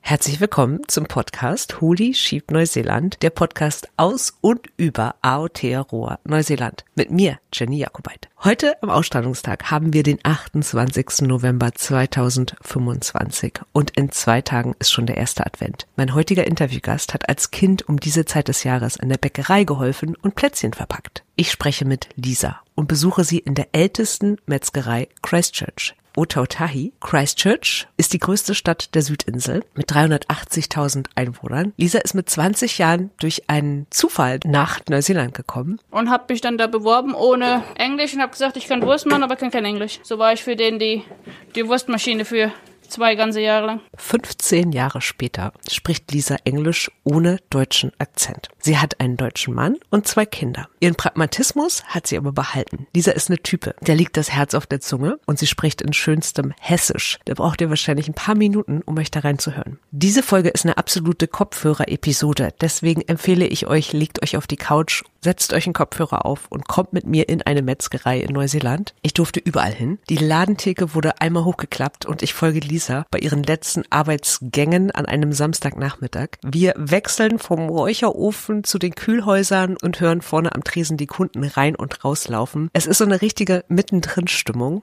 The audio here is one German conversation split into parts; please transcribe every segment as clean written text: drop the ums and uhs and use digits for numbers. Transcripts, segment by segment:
Herzlich willkommen zum Podcast Huli Sheep Neuseeland, der Podcast aus und über Aotearoa, Neuseeland. Mit mir, Jenny Jakobait. Heute am Ausstrahlungstag haben wir den 28. November 2025 und in 2 Tagen ist schon der erste Advent. Mein heutiger Interviewgast hat als Kind um diese Zeit des Jahres in der Bäckerei geholfen und Plätzchen verpackt. Ich spreche mit Lisa und besuche sie in der ältesten Metzgerei Christchurch. Ōtautahi, Christchurch, ist die größte Stadt der Südinsel mit 380.000 Einwohnern. Lisa ist mit 20 Jahren durch einen Zufall nach Neuseeland gekommen. Und habe mich dann da beworben ohne Englisch und habe gesagt, ich kann Wurst machen, aber kann kein Englisch. So war ich für den die Wurstmaschine für 2 ganze Jahre lang. 15 Jahre später spricht Lisa Englisch ohne deutschen Akzent. Sie hat einen deutschen Mann und 2 Kinder. Ihren Pragmatismus hat sie aber behalten. Lisa ist eine Type, der liegt das Herz auf der Zunge und sie spricht in schönstem Hessisch. Da braucht ihr wahrscheinlich ein paar Minuten, um euch da reinzuhören. Diese Folge ist eine absolute Kopfhörer-Episode. Deswegen empfehle ich euch, legt euch auf die Couch, setzt euch einen Kopfhörer auf und kommt mit mir in eine Metzgerei in Neuseeland. Ich durfte überall hin. Die Ladentheke wurde einmal hochgeklappt und ich folge Lisa bei ihren letzten Arbeitsgängen an einem Samstagnachmittag. Wir wechseln vom Räucherofen zu den Kühlhäusern und hören vorne am Tresen die Kunden rein und rauslaufen. Es ist so eine richtige Mittendrin-Stimmung.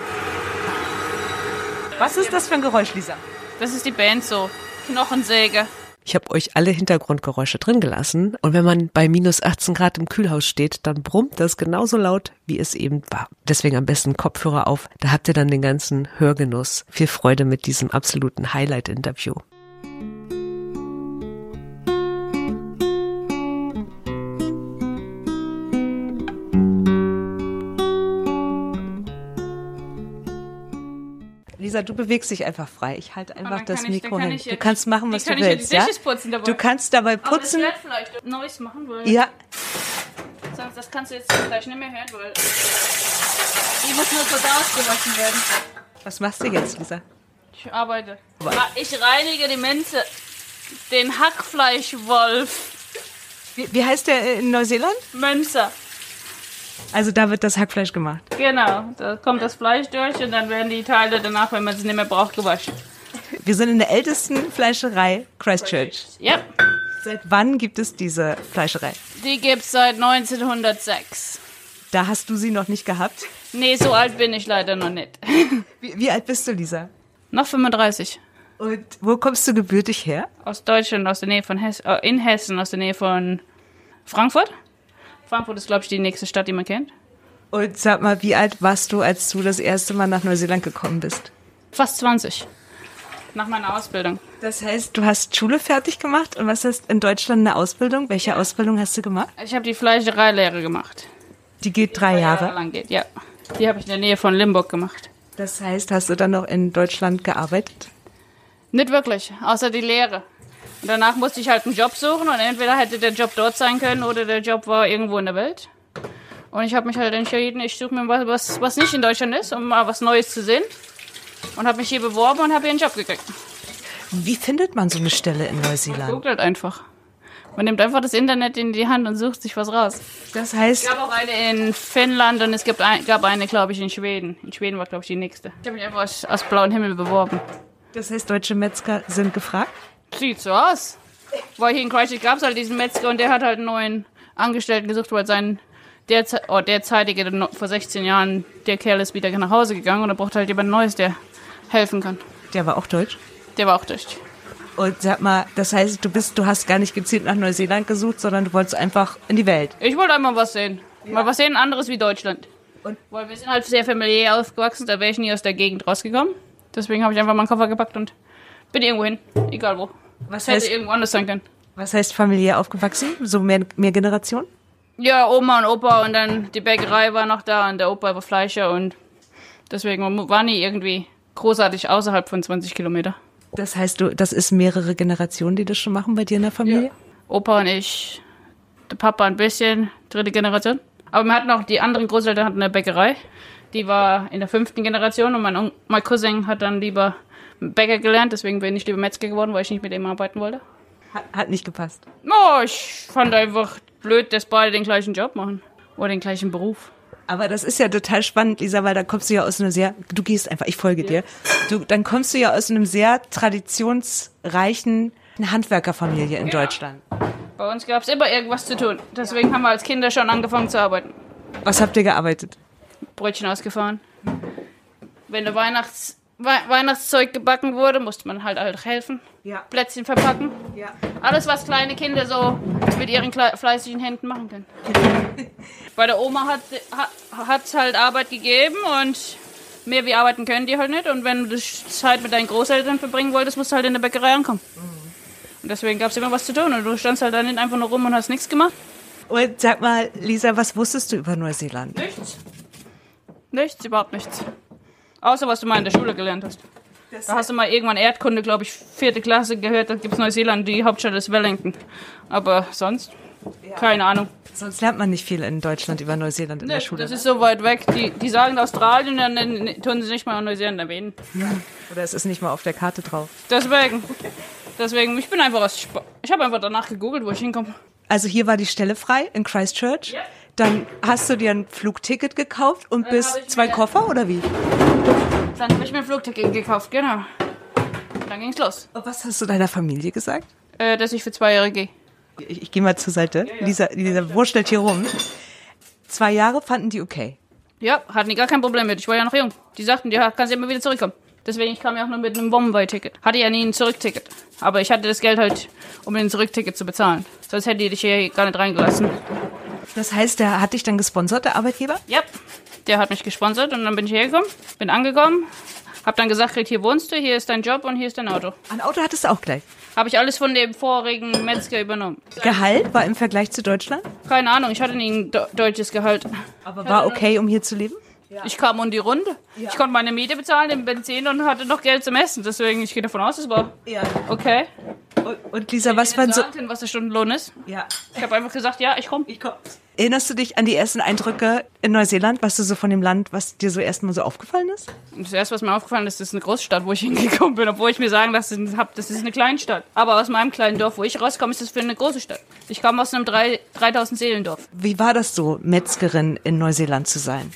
Was ist das für ein Geräusch, Lisa? Das ist die Band so. Knochensäge. Ich habe euch alle Hintergrundgeräusche drin gelassen und wenn man bei minus 18 Grad im Kühlhaus steht, dann brummt das genauso laut, wie es eben war. Deswegen am besten Kopfhörer auf, da habt ihr dann den ganzen Hörgenuss. Viel Freude mit diesem absoluten Highlight-Interview. Lisa, du bewegst dich einfach frei. Ich halte einfach das Mikro hin. Du kannst machen, was du willst. Ja? Du kannst dabei putzen. Aber das vielleicht Neues machen, weil ja. Das kannst du jetzt gleich nicht mehr hören, weil die muss nur kurz ausgewaschen werden. Was machst du jetzt, Lisa? Ich arbeite. Ich reinige die Minze. Den Hackfleischwolf. Wie heißt der in Neuseeland? Münzer. Also da wird das Hackfleisch gemacht? Genau, da kommt das Fleisch durch und dann werden die Teile danach, wenn man es nicht mehr braucht, gewaschen. Wir sind in der ältesten Fleischerei Christchurch. Ja. Seit wann gibt es diese Fleischerei? Die gibt es seit 1906. Da hast du sie noch nicht gehabt? Nee, so alt bin ich leider noch nicht. Wie alt bist du, Lisa? Noch 35. Und wo kommst du gebürtig her? Aus Deutschland, aus der Nähe von Hessen, in Hessen, aus der Nähe von Frankfurt. Frankfurt ist, glaube ich, die nächste Stadt, die man kennt. Und sag mal, wie alt warst du, als du das erste Mal nach Neuseeland gekommen bist? Fast 20. Nach meiner Ausbildung. Das heißt, du hast Schule fertig gemacht und was heißt in Deutschland eine Ausbildung? Welche Ausbildung hast du gemacht? Ich habe die Fleischereilehre gemacht. Die geht 3 Jahre? Lang geht, ja. Die habe ich in der Nähe von Limburg gemacht. Das heißt, hast du dann noch in Deutschland gearbeitet? Nicht wirklich, außer die Lehre. Und danach musste ich halt einen Job suchen und entweder hätte der Job dort sein können oder der Job war irgendwo in der Welt. Und ich habe mich halt entschieden, ich suche mir was nicht in Deutschland ist, um mal was Neues zu sehen. Und habe mich hier beworben und habe hier einen Job gekriegt. Wie findet man so eine Stelle in Neuseeland? Man googelt einfach. Man nimmt einfach das Internet in die Hand und sucht sich was raus. Das heißt... Es gab auch eine in Finnland und es gab eine, glaube ich, in Schweden. In Schweden war, glaube ich, die nächste. Ich habe mich einfach aus blauen Himmel beworben. Das heißt, deutsche Metzger sind gefragt? Sieht so aus. Weil hier in Christchurch gab es halt diesen Metzger und der hat halt einen neuen Angestellten gesucht, weil sein derzeitige, vor 16 Jahren, der Kerl ist wieder nach Hause gegangen und er braucht halt jemand Neues, der helfen kann. Der war auch deutsch? Der war auch deutsch. Und sag mal, das heißt, du hast gar nicht gezielt nach Neuseeland gesucht, sondern du wolltest einfach in die Welt? Ich wollte einmal was sehen. Ja. Mal was sehen, anderes wie Deutschland. Und? Weil wir sind halt sehr familiär aufgewachsen, da wäre ich nie aus der Gegend rausgekommen. Deswegen habe ich einfach meinen Koffer gepackt und bin irgendwo hin, egal wo. Was hätte irgendwo anders sein können. Was heißt familiär aufgewachsen? So mehr Generation? Ja, Oma und Opa und dann die Bäckerei war noch da und der Opa war Fleischer und deswegen war nie irgendwie großartig außerhalb von 20 Kilometer. Das heißt, das ist mehrere Generationen, die das schon machen bei dir in der Familie? Ja. Opa und ich, der Papa ein bisschen, 3. Generation. Aber wir hatten auch die anderen Großeltern hatten eine Bäckerei. Die war in der 5. Generation und mein Cousin hat dann lieber Bäcker gelernt, deswegen bin ich lieber Metzger geworden, weil ich nicht mit ihm arbeiten wollte. Hat nicht gepasst? Oh, ich fand einfach blöd, dass beide den gleichen Job machen. Oder den gleichen Beruf. Aber das ist ja total spannend, Lisa, weil da kommst du ja aus einer du gehst einfach, ich folge dir. Dann kommst du ja aus einem sehr traditionsreichen Handwerkerfamilie in Deutschland. Bei uns gab es immer irgendwas zu tun. Deswegen haben wir als Kinder schon angefangen zu arbeiten. Was habt ihr gearbeitet? Brötchen ausgefahren. Wenn der Weihnachtszeug gebacken wurde, musste man halt helfen. Ja. Plätzchen verpacken. Ja. Alles, was kleine Kinder so mit ihren fleißigen Händen machen können. Bei der Oma hat es halt Arbeit gegeben und mehr wie arbeiten können die halt nicht. Und wenn du Zeit mit deinen Großeltern verbringen wolltest, musst du halt in der Bäckerei ankommen. Und deswegen gab es immer was zu tun. Und du standst halt dann nicht einfach nur rum und hast nichts gemacht. Und sag mal, Lisa, was wusstest du über Neuseeland? Nichts. Nichts, überhaupt nichts. Außer was du mal in der Schule gelernt hast. Da hast du mal irgendwann Erdkunde, glaube ich, 4. Klasse gehört, da gibt es Neuseeland, die Hauptstadt ist Wellington. Aber sonst, keine Ahnung. Sonst lernt man nicht viel in Deutschland über Neuseeland in der Schule. Das ist so weit weg. Die sagen Australien, dann tun sie nicht mal Neuseeland erwähnen. Ja. Oder es ist nicht mal auf der Karte drauf. Deswegen, ich bin einfach ich habe einfach danach gegoogelt, wo ich hinkomme. Also hier war die Stelle frei in Christchurch. Ja. Dann hast du dir ein Flugticket gekauft und bist 2 Koffer oder wie? Dann habe ich mir ein Flugticket gekauft, genau. Dann ging's los. Und was hast du deiner Familie gesagt? Dass ich für 2 Jahre gehe. Ich gehe mal zur Seite. Ja. Lisa wurschtelt hier rum. 2 Jahre fanden die okay. Ja, hatten die gar kein Problem mit. Ich war ja noch jung. Die sagten, ja, kannst du immer wieder zurückkommen. Deswegen, ich kam ja auch nur mit einem Bombay-Ticket. Hatte ja nie ein Zurückticket. Aber ich hatte das Geld halt, um ein Zurückticket zu bezahlen. Sonst hätte die dich hier gar nicht reingelassen. Das heißt, der hat dich dann gesponsert, der Arbeitgeber? Ja, der hat mich gesponsert und dann bin ich hergekommen, bin angekommen, hab dann gesagt, hier wohnst du, hier ist dein Job und hier ist dein Auto. Ein Auto hattest du auch gleich? Habe ich alles von dem vorigen Metzger übernommen. Gehalt war im Vergleich zu Deutschland? Keine Ahnung, ich hatte nie ein deutsches Gehalt. Aber war okay, um hier zu leben? Ja. Ich kam um die Runde. Ja. Ich konnte meine Miete bezahlen, den Benzin und hatte noch Geld zum Essen. Deswegen, ich gehe davon aus, es war okay. Und Lisa, was waren so... was der Stundenlohn ist. Ja. Ich habe einfach gesagt, ja, ich komme. Erinnerst du dich an die ersten Eindrücke in Neuseeland, was du so von dem Land, was dir so erstmal so aufgefallen ist? Das erste, was mir aufgefallen ist, ist eine Großstadt, wo ich hingekommen bin, obwohl ich mir sagen lassen habe, das ist eine Kleinstadt. Aber aus meinem kleinen Dorf, wo ich rauskomme, ist das für eine große Stadt. Ich komme aus einem 3000 Seelendorf. Wie war das so, Metzgerin in Neuseeland zu sein?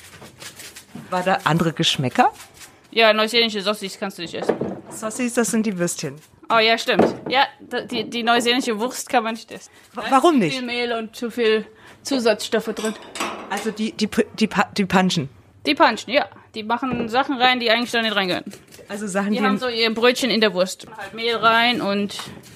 War da andere Geschmäcker? Ja, neuseeländische Sossis kannst du nicht essen. Sossis, das sind die Würstchen. Oh ja, stimmt. Ja, die neuseeländische Wurst kann man nicht essen. Warum nicht? Zu viel Mehl und zu viel Zusatzstoffe drin. Also die punchen? Die punchen, ja. Die machen Sachen rein, die eigentlich da nicht reingehören. Also Sachen, die haben so ihr Brötchen in der Wurst. Halt Mehl rein und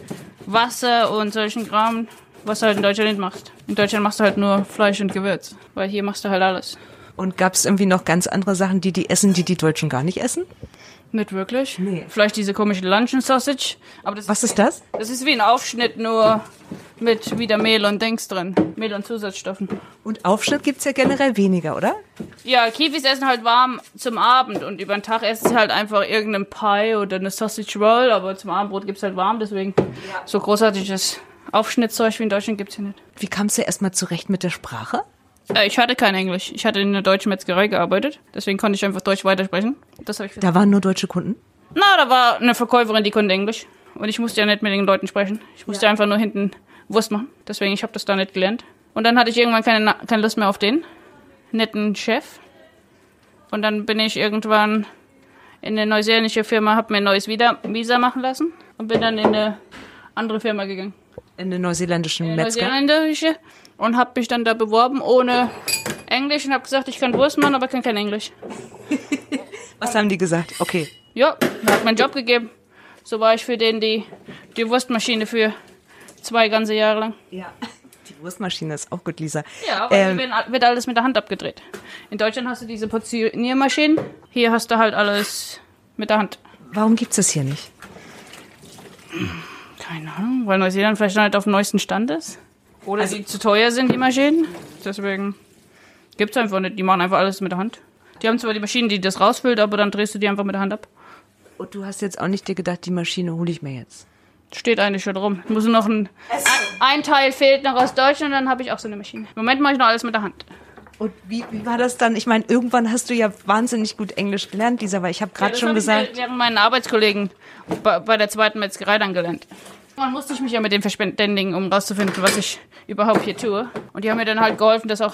Wasser und solchen Kram, was du halt in Deutschland nicht machst. In Deutschland machst du halt nur Fleisch und Gewürz, weil hier machst du halt alles. Und gab es irgendwie noch ganz andere Sachen, die essen, die Deutschen gar nicht essen? Nicht wirklich. Nee. Vielleicht diese komische Luncheon Sausage. Aber was ist das? Das ist wie ein Aufschnitt, nur mit wieder Mehl und Dings drin. Mehl und Zusatzstoffen. Und Aufschnitt gibt's ja generell weniger, oder? Ja, Kiwis essen halt warm zum Abend und über den Tag essen sie halt einfach irgendeinen Pie oder eine Sausage Roll, aber zum Abendbrot gibt's halt warm, deswegen so großartiges Aufschnittzeug wie in Deutschland gibt's hier nicht. Wie kamst du erstmal zurecht mit der Sprache? Ich hatte kein Englisch. Ich hatte in einer deutschen Metzgerei gearbeitet. Deswegen konnte ich einfach Deutsch weitersprechen. Das habe ich da waren nur deutsche Kunden? Na, da war eine Verkäuferin, die konnte Englisch. Und ich musste ja nicht mit den Leuten sprechen. Ich musste einfach nur hinten Wurst machen. Deswegen, ich habe das da nicht gelernt. Und dann hatte ich irgendwann keine Lust mehr auf den netten Chef. Und dann bin ich irgendwann in eine neuseeländische Firma, habe mir ein neues Visa machen lassen. Und bin dann in eine andere Firma gegangen. In eine neuseeländische Metzger? Neuseeländische. Und habe mich dann da beworben ohne Englisch und habe gesagt, ich kann Wurst machen, aber kann kein Englisch. Was haben die gesagt? Okay. Ja, hat mir einen Job gegeben. So war ich für den die Wurstmaschine für 2 ganze Jahre lang. Ja, die Wurstmaschine ist auch gut, Lisa. Ja, aber wird alles mit der Hand abgedreht. In Deutschland hast du diese Portioniermaschinen. Hier hast du halt alles mit der Hand. Warum gibt's das hier nicht? Keine Ahnung, weil Neuseeland vielleicht noch nicht auf dem neuesten Stand ist. Oder die zu teuer sind, die Maschinen. Deswegen gibt's einfach nicht. Die machen einfach alles mit der Hand. Die haben zwar die Maschine, die das rausfüllt, aber dann drehst du die einfach mit der Hand ab. Und du hast jetzt auch nicht dir gedacht, die Maschine hole ich mir jetzt? Steht eigentlich schon rum. Ich muss noch ein Teil fehlt noch aus Deutschland und dann habe ich auch so eine Maschine. Im Moment mache ich noch alles mit der Hand. Und wie war das dann? Ich meine, irgendwann hast du ja wahnsinnig gut Englisch gelernt, Lisa, weil ich habe gerade schon gesagt... Ich während meinen Arbeitskollegen bei der zweiten Metzgerei dann gelernt. Dann musste ich mich ja mit dem verständigen, um rauszufinden, was ich überhaupt hier tue. Und die haben mir dann halt geholfen, das auch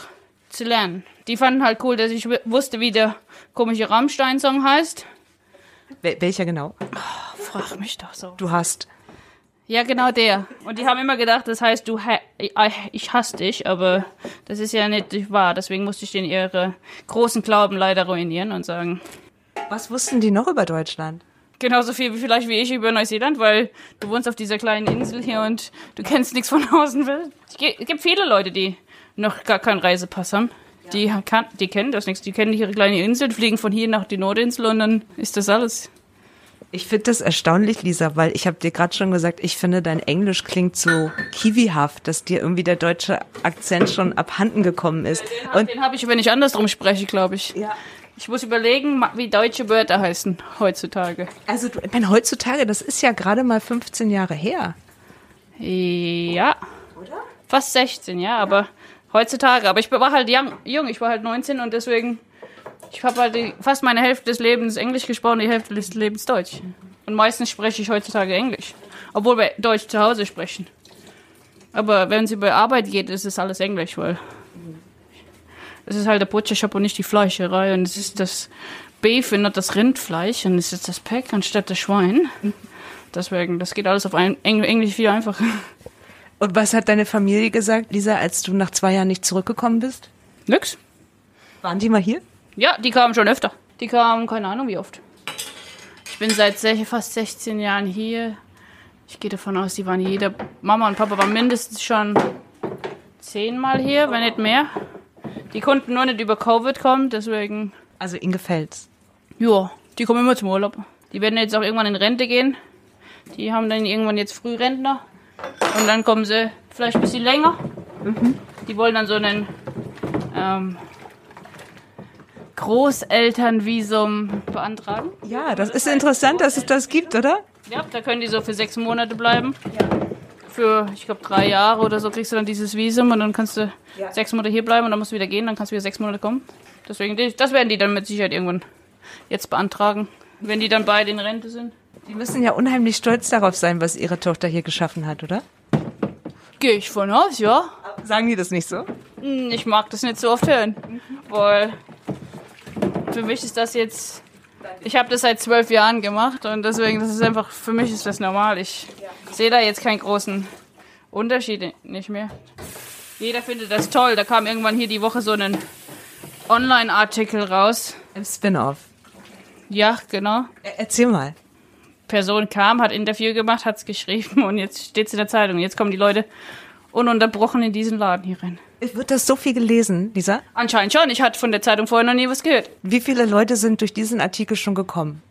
zu lernen. Die fanden halt cool, dass ich wusste, wie der komische Rammstein-Song heißt. Welcher genau? Oh, frag mich doch so. Du hast. Ja, genau der. Und die haben immer gedacht, das heißt, ich hasse dich, aber das ist ja nicht wahr. Deswegen musste ich denen ihre großen Glauben leider ruinieren und sagen. Was wussten die noch über Deutschland? Genauso viel vielleicht wie ich über Neuseeland, weil du wohnst auf dieser kleinen Insel hier und du kennst nichts von Außenwelt. Es gibt viele Leute, die noch gar keinen Reisepass haben. Die kennen das nichts. Die kennen ihre kleine Insel, fliegen von hier nach die Nordinsel und dann ist das alles. Ich finde das erstaunlich, Lisa, weil ich habe dir gerade schon gesagt, ich finde, dein Englisch klingt so kiwihaft, dass dir irgendwie der deutsche Akzent schon abhanden gekommen ist. Den habe ich, wenn ich andersrum spreche, glaube ich. Ja. Ich muss überlegen, wie deutsche Wörter heißen heutzutage. Also, ich meine, heutzutage, das ist ja gerade mal 15 Jahre her. Ja. Oder? Fast 16, ja, aber heutzutage. Aber ich war halt jung, ich war halt 19 und deswegen... Ich habe halt fast meine Hälfte des Lebens Englisch gesprochen, die Hälfte des Lebens Deutsch. Und meistens spreche ich heutzutage Englisch. Obwohl wir Deutsch zu Hause sprechen. Aber wenn es über Arbeit geht, ist es alles Englisch, weil es ist halt der Butchershop und nicht die Fleischerei. Und es ist das Beef und nicht das Rindfleisch. Und es ist das Pack anstatt das Schwein. Deswegen, das geht alles auf Englisch viel einfacher. Und was hat deine Familie gesagt, Lisa, als du nach 2 Jahren nicht zurückgekommen bist? Nix. Waren die mal hier? Ja, die kamen schon öfter. Die kamen, keine Ahnung wie oft. Ich bin seit fast 16 Jahren hier. Ich gehe davon aus, die waren Mama und Papa waren mindestens schon 10-mal hier, wenn nicht mehr. Die konnten nur nicht über Covid kommen, deswegen... Also ihnen gefällt's? Ja, die kommen immer zum Urlaub. Die werden jetzt auch irgendwann in Rente gehen. Die haben dann irgendwann jetzt Frührentner. Und dann kommen sie vielleicht ein bisschen länger. Mhm. Die wollen dann so einen... Großelternvisum beantragen. Ja, das ist interessant, dass es das gibt, oder? Ja, da können die so für 6 Monate bleiben. Ja. Für, ich glaube, 3 Jahre oder so kriegst du dann dieses Visum und dann kannst du 6 Monate hier bleiben und dann musst du wieder gehen, dann kannst du wieder 6 Monate kommen. Deswegen, das werden die dann mit Sicherheit irgendwann jetzt beantragen, wenn die dann beide in Rente sind. Die müssen ja unheimlich stolz darauf sein, was ihre Tochter hier geschaffen hat, oder? Gehe ich von aus, ja. Sagen die das nicht so? Ich mag das nicht so oft hören, weil... Für mich ist das jetzt, ich habe das seit 12 Jahren gemacht und deswegen, das ist einfach, für mich ist das normal. Ich sehe da jetzt keinen großen Unterschied nicht mehr. Jeder findet das toll. Da kam irgendwann hier die Woche so ein Online-Artikel raus. Im Spin-off. Ja, genau. Erzähl mal. Person kam, hat Interview gemacht, hat's geschrieben und jetzt steht's in der Zeitung. Jetzt kommen die Leute ununterbrochen in diesen Laden hier rein. Wird das so viel gelesen, Lisa? Anscheinend schon. Ich hatte von der Zeitung vorher noch nie was gehört. Wie viele Leute sind durch diesen Artikel schon gekommen?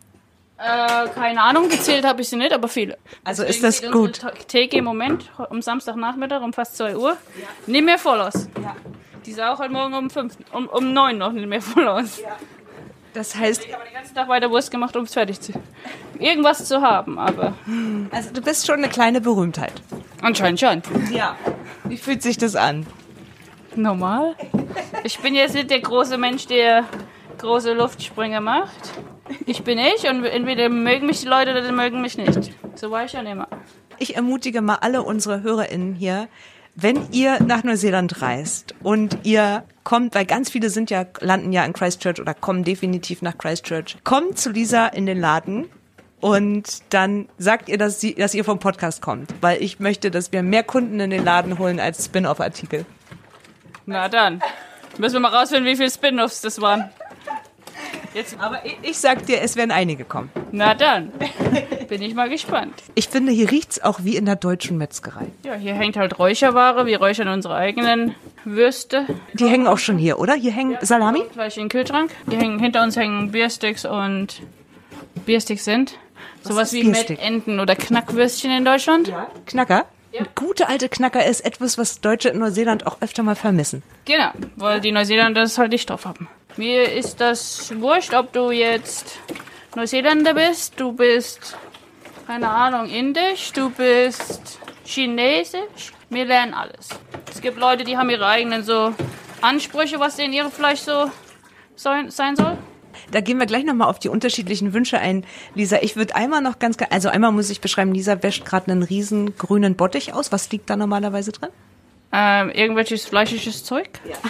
Keine Ahnung, gezählt habe ich sie nicht, aber viele. Also deswegen ist das gut? Theke im Moment, um Samstagnachmittag, um fast 2 Uhr, nicht mehr voll aus. Ja. Die sah auch heute Morgen um 9 noch nicht mehr voll aus. Ja. Das heißt... Ich habe den ganzen Tag weiter Wurst gemacht, um es fertig zu... Irgendwas zu haben, aber... Also du bist schon eine kleine Berühmtheit. Anscheinend schon. Ja. Wie fühlt sich das an? Normal. Ich bin jetzt nicht der große Mensch, der große Luftsprünge macht. Ich bin ich und entweder mögen mich die Leute oder die mögen mich nicht. So war ich schon immer. Ich ermutige mal alle unsere HörerInnen hier, wenn ihr nach Neuseeland reist und ihr kommt, weil ganz viele landen ja in Christchurch oder kommen definitiv nach Christchurch, kommt zu Lisa in den Laden und dann sagt ihr, dass ihr vom Podcast kommt, weil ich möchte, dass wir mehr Kunden in den Laden holen als Spin-off-Artikel. Na dann, müssen wir mal rausfinden, wie viele Spin-offs das waren. Aber ich sag dir, es werden einige kommen. Na dann, bin ich mal gespannt. Ich finde, hier riecht's auch wie in der deutschen Metzgerei. Ja, hier hängt halt Räucherware. Wir räuchern unsere eigenen Würste. Die hängen auch schon hier, oder? Hier hängen Salami? Gleich in den Kühlschrank. Hinter uns hängen Biersticks und Biersticks sind sowas wie Mettenten oder Knackwürstchen in Deutschland. Ja. Knacker? Ja. Gute alte Knacker ist etwas, was Deutsche in Neuseeland auch öfter mal vermissen. Genau, weil die Neuseeländer das halt nicht drauf haben. Mir ist das wurscht, ob du jetzt Neuseeländer bist, du bist, keine Ahnung, indisch, du bist chinesisch. Wir lernen alles. Es gibt Leute, die haben ihre eigenen so Ansprüche, was in ihrem Fleisch so sein soll. Da gehen wir gleich nochmal auf die unterschiedlichen Wünsche ein. Lisa, ich würde einmal noch einmal muss ich beschreiben, Lisa wäscht gerade einen riesen grünen Bottich aus. Was liegt da normalerweise drin? Irgendwelches fleischiges Zeug. Ja.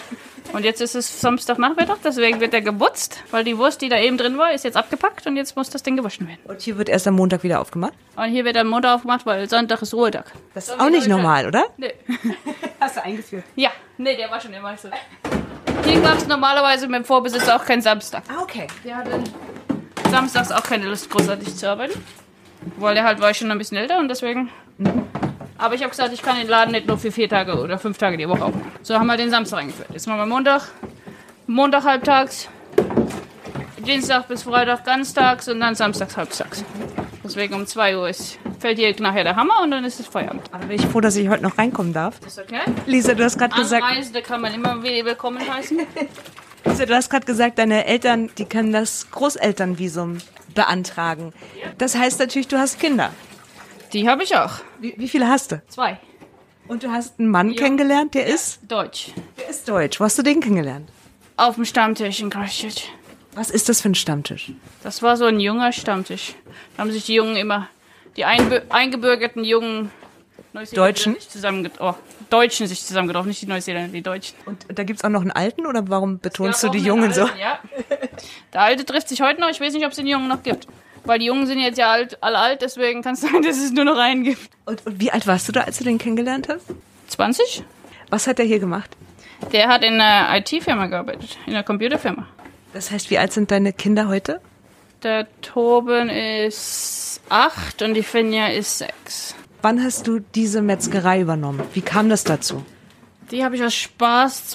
Und jetzt ist es Samstagnachmittag, deswegen wird er geputzt, weil die Wurst, die da eben drin war, ist jetzt abgepackt und jetzt muss das Ding gewaschen werden. Und hier wird erst am Montag wieder aufgemacht? Und hier wird am Montag aufgemacht, weil Sonntag ist Ruhetag. Das ist auch nicht normal, oder? Nee. Hast du eingeführt? Ja, nee, der war schon immer so. Hier gab es normalerweise mit dem Vorbesitzer auch keinen Samstag. Ah, okay. Der hatte samstags auch keine Lust, großartig zu arbeiten. Weil der halt war schon ein bisschen älter und deswegen... Aber ich habe gesagt, ich kann den Laden nicht nur für 4 Tage oder 5 Tage die Woche aufmachen. So haben wir den Samstag eingeführt. Jetzt machen wir Montag halbtags, Dienstag bis Freitag ganztags und dann samstags halbtags. Deswegen um 2 Uhr fällt hier nachher der Hammer und dann ist es Feierabend. Aber bin ich froh, dass ich heute noch reinkommen darf. Ist okay? Lisa, du hast gerade gesagt... Anreisende kann man immer wieder willkommen heißen. Lisa, du hast gerade gesagt, deine Eltern, die können das Großelternvisum beantragen. Das heißt natürlich, du hast Kinder. Die habe ich auch. Wie viele hast du? 2. Und du hast einen Mann kennengelernt, der ist? Deutsch. Der ist deutsch. Wo hast du den kennengelernt? Auf dem Stammtisch in Christchurch. Was ist das für ein Stammtisch? Das war so ein junger Stammtisch. Da haben sich die Jungen immer, die eingebürgerten jungen Deutschen? Deutschen sich zusammengetroffen, nicht die Neuseeländer, die Deutschen. Und da gibt's auch noch einen Alten oder warum betonst du die Jungen so? Ja. Der Alte trifft sich heute noch, ich weiß nicht, ob es den Jungen noch gibt. Weil die Jungen sind jetzt ja alle alt, deswegen kann es sein, dass es nur noch einen gibt. Und wie alt warst du da, als du den kennengelernt hast? 20? Was hat er hier gemacht? Der hat in einer IT-Firma gearbeitet, in einer Computerfirma. Das heißt, wie alt sind deine Kinder heute? Der Torben ist 8 und die Finja ist 6. Wann hast du diese Metzgerei übernommen? Wie kam das dazu? Die habe ich aus Spaß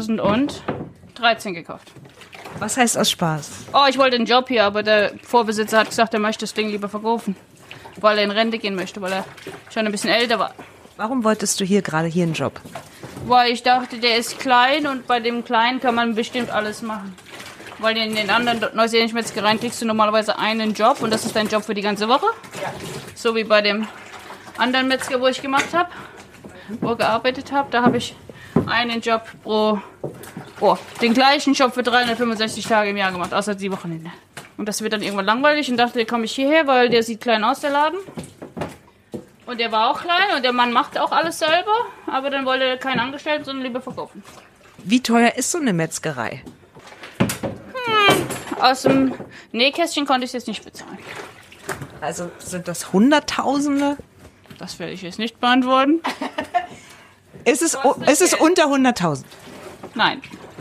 2013 gekauft. Was heißt aus Spaß? Oh, ich wollte einen Job hier, aber der Vorbesitzer hat gesagt, er möchte das Ding lieber verkaufen. Weil er in Rente gehen möchte, weil er schon ein bisschen älter war. Warum wolltest du gerade hier einen Job? Weil ich dachte, der ist klein und bei dem Kleinen kann man bestimmt alles machen. Weil in den anderen neuseeländischen Metzgereien kriegst du normalerweise einen Job und das ist dein Job für die ganze Woche. Ja. So wie bei dem anderen Metzger, wo ich gearbeitet habe, da habe ich einen Job den gleichen Job für 365 Tage im Jahr gemacht, außer die Wochenende. Und das wird dann irgendwann langweilig und dachte, komme ich hierher, weil der sieht klein aus, der Laden. Und der war auch klein und der Mann macht auch alles selber, aber dann wollte er keinen Angestellten, sondern lieber verkaufen. Wie teuer ist so eine Metzgerei? Aus dem Nähkästchen konnte ich es jetzt nicht bezahlen. Also sind das Hunderttausende? Das werde ich jetzt nicht beantworten. Ist es unter 100.000? Nein.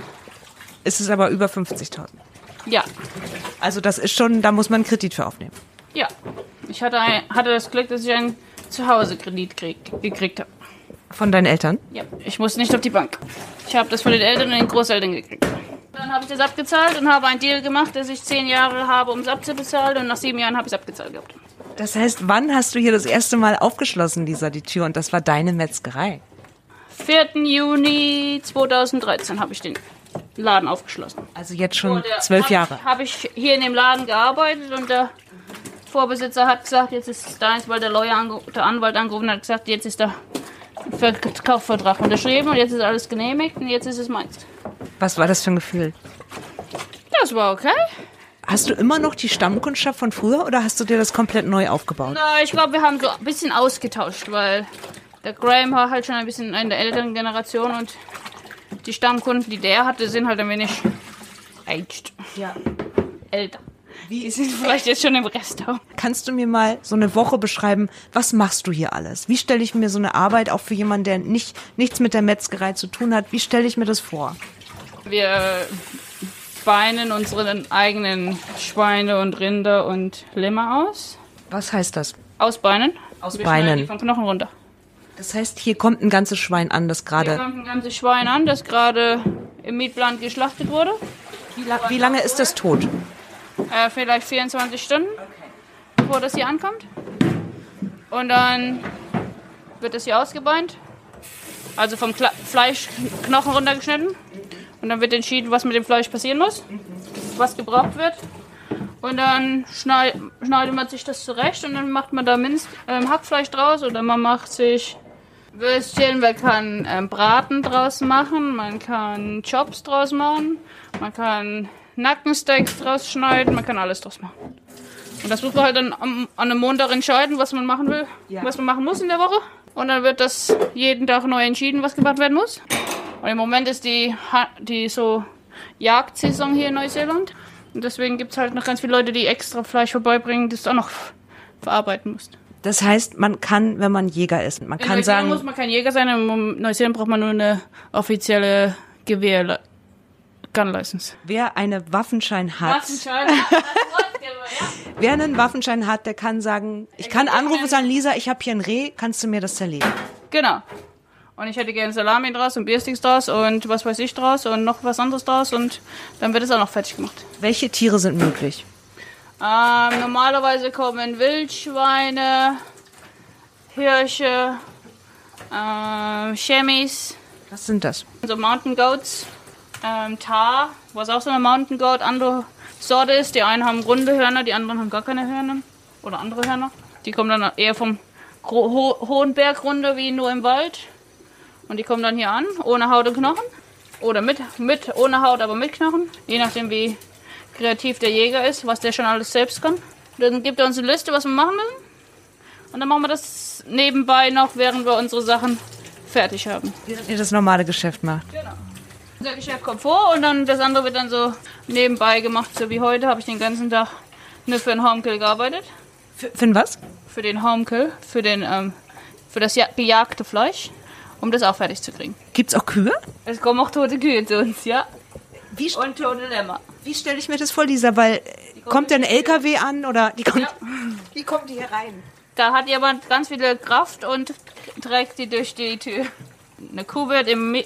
Ist es aber über 50.000? Ja. Also das ist schon, da muss man einen Kredit für aufnehmen. Ja. Ich hatte das Glück, dass ich einen Zuhause-Kredit gekriegt habe. Von deinen Eltern? Ja. Ich musste nicht auf die Bank. Ich habe das von den Eltern und den Großeltern gekriegt. Dann habe ich das abgezahlt und habe einen Deal gemacht, dass ich 10 Jahre habe, um es abzubezahlen. Und nach 7 Jahren habe ich es abgezahlt gehabt. Das heißt, wann hast du hier das erste Mal aufgeschlossen, Lisa, die Tür? Und das war deine Metzgerei? 4. Juni 2013 habe ich den Laden aufgeschlossen. Also jetzt schon 12 Jahre. Habe ich hier in dem Laden gearbeitet und der Vorbesitzer hat gesagt, jetzt ist es deins, weil der Anwalt angerufen hat, gesagt, jetzt ist der Kaufvertrag unterschrieben und jetzt ist alles genehmigt und jetzt ist es meins. Was war das für ein Gefühl? Das war okay. Hast du immer noch die Stammkundschaft von früher oder hast du dir das komplett neu aufgebaut? Na, ich glaube, wir haben so ein bisschen ausgetauscht, weil der Graham war halt schon ein bisschen in der älteren Generation und die Stammkunden, die der hatte, sind halt ein wenig aged. Ja. Älter. Die sind vielleicht jetzt schon im Restaurant. Kannst du mir mal so eine Woche beschreiben, was machst du hier alles? Wie stelle ich mir so eine Arbeit, auch für jemanden, der nichts mit der Metzgerei zu tun hat, wie stelle ich mir das vor? Wir beinen unsere eigenen Schweine und Rinder und Lämmer aus. Was heißt das? Ausbeinen. Ausbeinen. Die vom Knochen runter. Das heißt, hier kommt ein ganzes Schwein an, das gerade... Hier kommt ein ganzes Schwein an, das gerade im Mietplan geschlachtet wurde. Wie lange ist das tot? Vielleicht 24 Stunden, bevor das hier ankommt. Und dann wird das hier ausgebeint. Also vom Fleischknochen runtergeschnitten. Und dann wird entschieden, was mit dem Fleisch passieren muss, was gebraucht wird. Und dann schneidet man sich das zurecht und dann macht man da Hackfleisch draus oder man macht sich Würstchen, man kann Braten draus machen, man kann Chops draus machen, man kann Nackensteaks draus schneiden, man kann alles draus machen. Und das muss man halt dann an einem Montag entscheiden, was man machen will, was man machen muss in der Woche. Und dann wird das jeden Tag neu entschieden, was gemacht werden muss. Und Und im Moment ist die so Jagdsaison hier in Neuseeland. Und deswegen gibt es halt noch ganz viele Leute, die extra Fleisch vorbeibringen, das du auch noch verarbeiten musst. Das heißt, man kann, wenn man Jäger ist, man kann sagen... muss man kein Jäger sein, in Neuseeland braucht man nur eine offizielle Gun-License. Wer einen Waffenschein hat, wer einen Waffenschein hat, der kann sagen, ich kann anrufen und sagen, Lisa, ich habe hier ein Reh, kannst du mir das zerlegen? Genau. Und ich hätte gerne Salami draus und Biersticks draus und was weiß ich draus und noch was anderes draus und dann wird es auch noch fertig gemacht. Welche Tiere sind möglich? Normalerweise kommen Wildschweine, Hirsche, Chamois. Was sind das? So Mountain Goats, Tar, was auch so eine Mountain Goat, andere Sorte ist. Die einen haben runde Hörner, die anderen haben gar keine Hörner oder andere Hörner. Die kommen dann eher vom hohen Berg runter wie nur im Wald. Und die kommen dann hier an, ohne Haut und Knochen. Oder ohne Haut, aber mit Knochen. Je nachdem, wie kreativ der Jäger ist, was der schon alles selbst kann. Dann gibt er uns eine Liste, was wir machen müssen. Und dann machen wir das nebenbei noch, während wir unsere Sachen fertig haben. Während ihr das normale Geschäft macht. Genau. Unser Geschäft kommt vor und dann das andere wird dann so nebenbei gemacht. So wie heute habe ich den ganzen Tag nur für den Homekill gearbeitet. Für was? Für den Homekill, für das gejagte Fleisch, um das auch fertig zu kriegen. Gibt's auch Kühe? Es kommen auch tote Kühe zu uns, ja. Und tote Lämmer. Wie stelle ich mir das vor, Lisa? Weil kommt der ein LKW an oder Ja. Wie kommt die hier rein? Da hat jemand ganz viel Kraft und trägt die durch die Tür. Eine Kuh wird im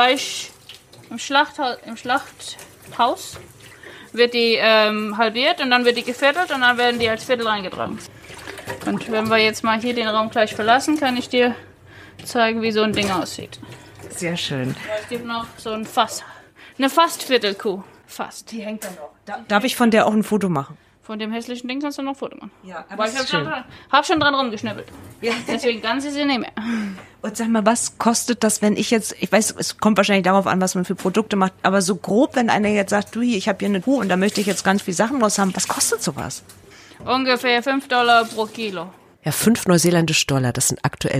Schlachthaus wird die halbiert und dann wird die geviertelt und dann werden die als Viertel reingetragen. Und wenn wir jetzt mal hier den Raum gleich verlassen, kann ich dir zeigen, wie so ein Ding aussieht. Sehr schön. Es gibt noch so ein eine Fastviertelkuh. Fast. Die hängt da noch. Darf ich von der auch ein Foto machen? Von dem hässlichen Ding kannst du noch ein Foto machen. Ja, aber ich hab schon dran rumgeschnippelt. Ja. Deswegen ganz ist sie nicht mehr. Und sag mal, was kostet das, wenn ich weiß, es kommt wahrscheinlich darauf an, was man für Produkte macht, aber so grob, wenn einer jetzt sagt, du hier, ich habe hier eine Kuh und da möchte ich jetzt ganz viel Sachen raus haben, was kostet sowas? Ungefähr $5 pro Kilo. Ja, 5 neuseeländische Dollar, das sind aktuell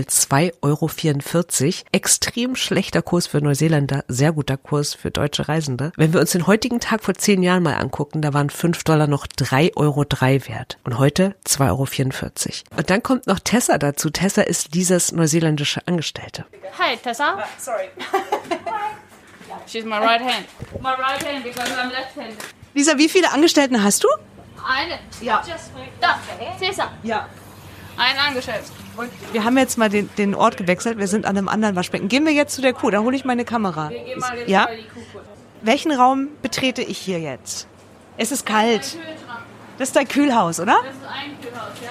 2,44 €. Extrem schlechter Kurs für Neuseeländer, sehr guter Kurs für deutsche Reisende. Wenn wir uns den heutigen Tag vor 10 Jahren mal angucken, da waren 5 Dollar noch 3,03 € wert. Und heute 2,44 €. Und dann kommt noch Tessa dazu. Tessa ist Lisas neuseeländische Angestellte. Hi, Tessa. Sorry. She's my right hand. My right hand because I'm left-handed. Lisa, wie viele Angestellten hast du? Eine. Ja. Da, Tessa. Ja. Ein Angestellter. Wir haben jetzt mal den Ort gewechselt. Wir sind an einem anderen Waschbecken. Gehen wir jetzt zu der Kuh. Da hole ich meine Kamera. Wir gehen mal jetzt ja? bei die Kuh kurz. Welchen Raum betrete ich hier jetzt? Es ist kalt. Das ist dein Kühlhaus, oder? Das ist ein Kühlhaus, ja.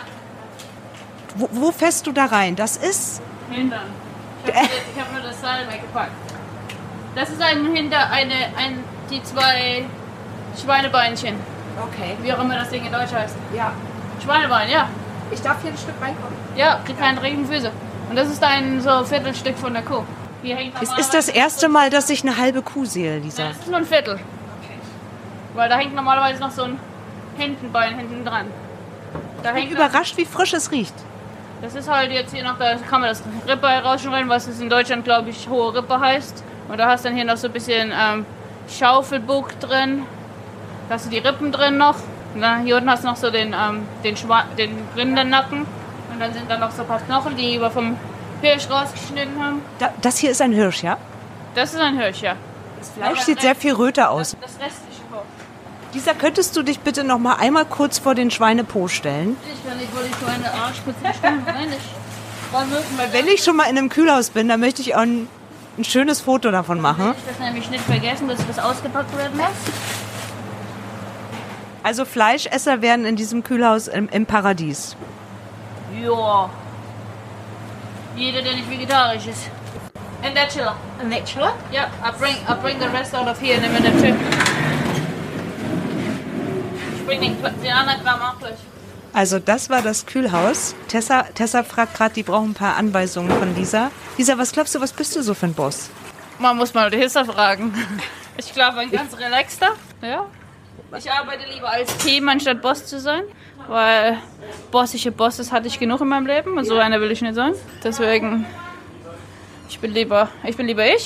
Wo fährst du da rein? Das ist... Hintern. Ich hab nur das Seil weggepackt. Das ist die 2 Schweinebeinchen. Okay. Wie auch immer das Ding in Deutsch heißt. Ja. Schweinebein, ja. Ich darf hier ein Stück reinkommen. Ja, kriegt keine Riesenfüße. Und das ist so Viertelstück von der Kuh. Hier hängt Es ist das erste Mal, dass ich eine halbe Kuh sehe, Lisa. Das ist nur ein Viertel. Weil da hängt normalerweise noch so ein Hintenbein hinten dran. Ich bin überrascht, wie frisch es riecht. Das ist halt jetzt hier noch, da kann man das Rippe rausschneiden, was es in Deutschland, glaube ich, hohe Rippe heißt. Und da hast du dann hier noch so ein bisschen Schaufelbuch drin. Da hast du die Rippen drin noch. Und dann hier unten hast du noch so den Rindernacken. Und dann sind da noch so ein paar Knochen, die wir vom Hirsch rausgeschnitten haben. Das hier ist ein Hirsch, ja? Das ist ein Hirsch, ja. Das Fleisch sieht sehr viel röter aus. Das restliche Fleisch. Lisa, könntest du dich bitte noch mal einmal kurz vor den Schweinepo stellen? Ich kann nicht, weil ich meine Arschspitze stimmt. Nein, nicht. Weil wenn ich schon mal in einem Kühlhaus bin, dann möchte ich auch ein schönes Foto davon machen. Ich will nämlich nicht vergessen, dass das ausgepackt werden muss. Also Fleischesser werden in diesem Kühlhaus im Paradies. Ja. Jeder, der nicht vegetarisch ist. And that chiller. And that chiller? Yeah, I bring the rest out of here and then in the tip. Ich bring den anderen Kram auch gleich. Also das war das Kühlhaus. Tessa fragt gerade, die brauchen ein paar Anweisungen von Lisa. Lisa, was glaubst du, was bist du so für ein Boss? Man muss mal die Hissa fragen. Ich glaube, ein ganz relaxter. Ja. Ich arbeite lieber als Team, anstatt Boss zu sein. Weil bossige Bosses hatte ich genug in meinem Leben und so einer will ich nicht sein. Deswegen, ich bin lieber ich.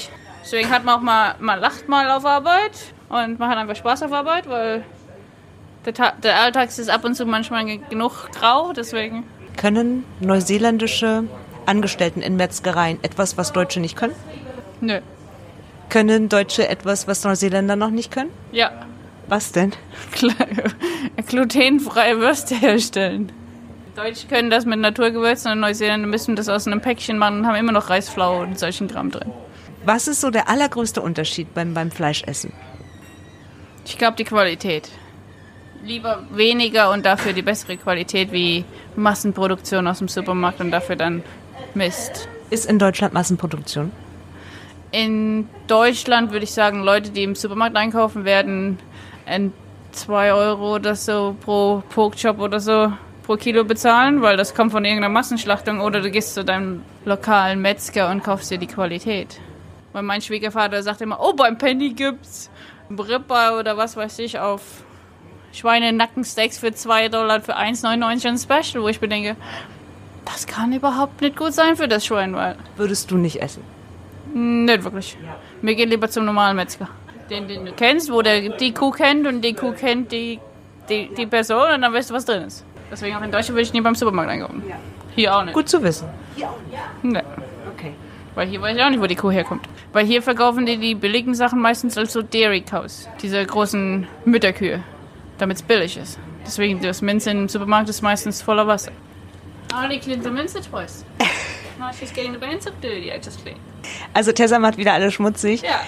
Deswegen hat man auch man lacht mal auf Arbeit und man hat einfach Spaß auf Arbeit, weil der Alltag ist ab und zu manchmal genug grau, deswegen. Können neuseeländische Angestellten in Metzgereien etwas, was Deutsche nicht können? Nö. Können Deutsche etwas, was Neuseeländer noch nicht können? Ja. Was denn? Glutenfreie Würste herstellen. Deutsche können das mit Naturgewürzen und Neuseeländer müssen das aus einem Päckchen machen und haben immer noch Reisflour und solchen Kram drin. Was ist so der allergrößte Unterschied beim Fleischessen? Ich glaube, die Qualität. Lieber weniger und dafür die bessere Qualität wie Massenproduktion aus dem Supermarkt und dafür dann Mist. Ist in Deutschland Massenproduktion? In Deutschland würde ich sagen, Leute, die im Supermarkt einkaufen, werden 2 Euro oder so pro Porkchop oder so pro Kilo bezahlen, weil das kommt von irgendeiner Massenschlachtung oder du gehst zu deinem lokalen Metzger und kaufst dir die Qualität. Weil mein Schwiegervater sagt immer, oh, beim Penny gibt's Ribeye oder was weiß ich auf Schweinenackensteaks für $2 für 1,99 ein Special, wo ich mir denke, das kann überhaupt nicht gut sein für das Schwein, weil... Würdest du nicht essen? Nicht wirklich. Mir geht lieber zum normalen Metzger. Den du kennst, wo der die Kuh kennt und die Kuh kennt die Person und dann weißt du, was drin ist. Deswegen auch in Deutschland würde ich nie beim Supermarkt einkaufen. Ja. Hier auch nicht. Gut zu wissen. Nee. Okay. Weil hier weiß ich auch nicht, wo die Kuh herkommt. Weil hier verkaufen die billigen Sachen meistens als so Dairy Cows. Diese großen Mütterkühe. Damit es billig ist. Deswegen, das Minze im Supermarkt ist meistens voller Wasser. I cleaned the mince twice. Now she's getting the bands up dirty. I just cleaned. Also Tessa macht wieder alles schmutzig. Ja.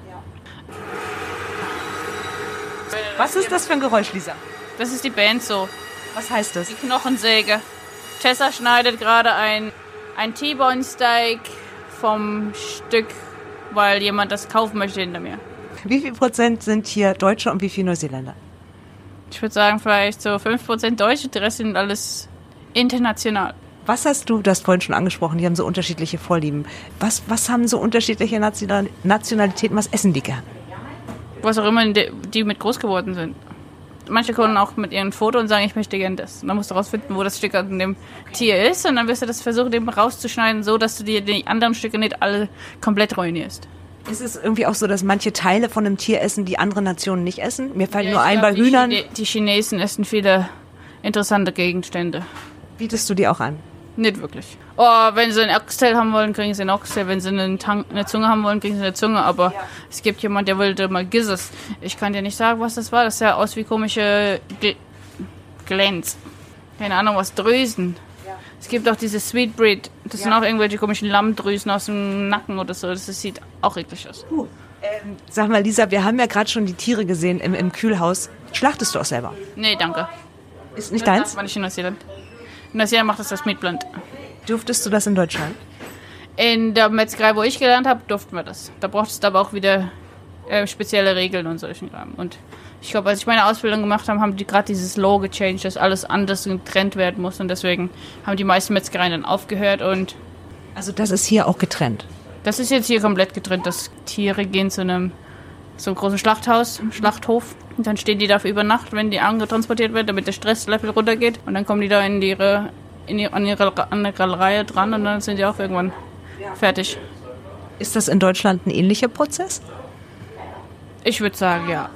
Was ist das für ein Geräusch, Lisa? Das ist die Band so. Was heißt das? Die Knochensäge. Tessa schneidet gerade ein T-Bone Steak vom Stück, weil jemand das kaufen möchte hinter mir. Wie viel Prozent sind hier Deutsche und wie viel Neuseeländer? Ich würde sagen, vielleicht so 5% Deutsche, der Rest sind alles international. Was hast du vorhin schon angesprochen, die haben so unterschiedliche Vorlieben. Was haben so unterschiedliche Nationalitäten, was essen die gern? Was auch immer, die mit groß geworden sind. Manche kommen auch mit ihrem Foto und sagen, ich möchte gern das. Und dann musst du rausfinden, wo das Stück an dem Tier ist und dann wirst du das versuchen, eben rauszuschneiden, so dass du dir die anderen Stücke nicht alle komplett ruinierst. Ist es irgendwie auch so, dass manche Teile von einem Tier essen, die andere Nationen nicht essen? Mir fällt nur ein bei Hühnern. Die Chinesen essen viele interessante Gegenstände. Bietest du die auch an? Nicht wirklich. Oh, wenn sie ein Oxtail haben wollen, kriegen sie ein Oxtail. Wenn sie eine Zunge haben wollen, kriegen sie eine Zunge. Aber es gibt jemand, der wollte mal Gizzes. Ich kann dir nicht sagen, was das war. Das sah aus wie komische Glänz. Keine Ahnung, was Drüsen. Es gibt auch diese Sweet Breed. Das sind auch irgendwelche komischen Lammdrüsen aus dem Nacken oder so. Das sieht auch eklig aus. Sag mal, Lisa, wir haben ja gerade schon die Tiere gesehen im Kühlhaus. Schlachtest du auch selber? Nee, danke. Ist nicht deins? Das war nicht in Neuseeland. In Neuseeland macht das Meatplant. Dürftest du das in Deutschland? In der Metzgerei, wo ich gelernt habe, durften wir das. Da brauchtest du aber auch wieder spezielle Regeln und solchen Kram. Und ich glaube, als ich meine Ausbildung gemacht habe, haben die gerade dieses Law gechanged, dass alles anders getrennt werden muss. Und deswegen haben die meisten Metzgereien dann aufgehört. Und also das ist hier auch getrennt? Das ist jetzt hier komplett getrennt. Das Tiere gehen zu einem großen Schlachthof. Und dann stehen die dafür über Nacht, wenn die angetransportiert werden, damit der Stresslevel runtergeht. Und dann kommen die da an ihre Reihe dran und dann sind die auch irgendwann fertig. Ist das in Deutschland ein ähnlicher Prozess? Ich würde sagen, ja.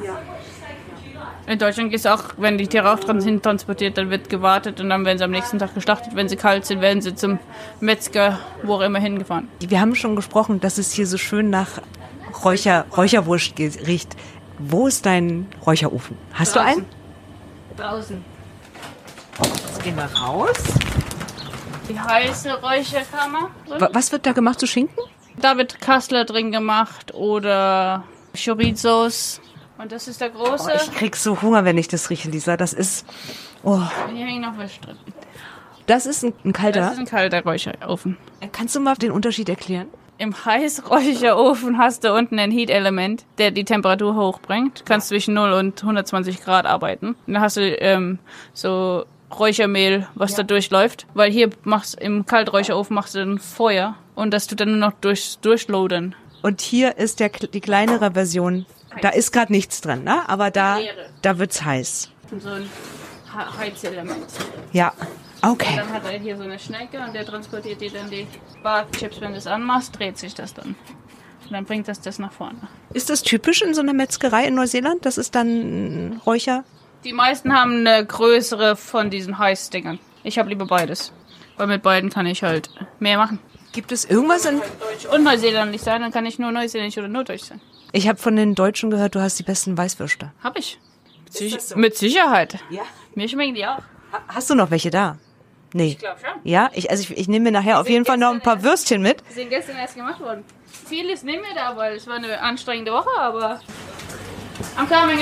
In Deutschland geht es auch, wenn die Tiere auch dran sind transportiert, dann wird gewartet und dann werden sie am nächsten Tag geschlachtet. Wenn sie kalt sind, werden sie zum Metzger, wo auch immer, hingefahren. Wir haben schon gesprochen, dass es hier so schön nach Räucherwurst riecht. Wo ist dein Räucherofen? Hast du einen? Draußen. Jetzt gehen wir raus. Die heiße Räucherkammer. Was wird da gemacht zu Schinken? Da wird Kassler drin gemacht oder Chorizos. Und das ist der große. Oh, ich krieg so Hunger, wenn ich das rieche, Lisa. Das ist... Oh. Hier hängt noch was drin. Das ist ein kalter? Das ist ein kalter Räucherofen. Kannst du mal den Unterschied erklären? Im Heißräucherofen hast du unten ein Heat-Element, der die Temperatur hochbringt. Du kannst zwischen 0 und 120 Grad arbeiten. Und dann hast du so Räuchermehl, was da durchläuft. Weil hier im Kalträucherofen machst du ein Feuer und das tut dann nur noch durchlodern. Und hier ist die kleinere Version. Da ist gerade nichts drin, ne? Aber da wird's heiß. So ein Heizelement. Ja. Okay. Und dann hat er hier so eine Schnecke und der transportiert dir dann die Barchips. Wenn du es anmachst, dreht sich das dann. dann bringt das nach vorne. Ist das typisch in so einer Metzgerei in Neuseeland? Das ist dann Räucher? Die meisten haben eine größere von diesen Heißdingern. Ich habe lieber beides, weil mit beiden kann ich halt mehr machen. Gibt es irgendwas in... Deutsch und neuseeländisch sein, dann kann ich nur neuseeländisch oder nur deutsch sein. Ich habe von den Deutschen gehört, du hast die besten Weißwürste. Hab ich. Mit Sicherheit. Ja. Mir schmecken die auch. Hast du noch welche da? Nee. Ich glaube schon. Ja, ich nehme mir nachher auf jeden Fall noch ein paar Würstchen mit. Die sind gestern erst gemacht worden. Vieles nehmen wir da, weil es war eine anstrengende Woche, aber... I'm coming.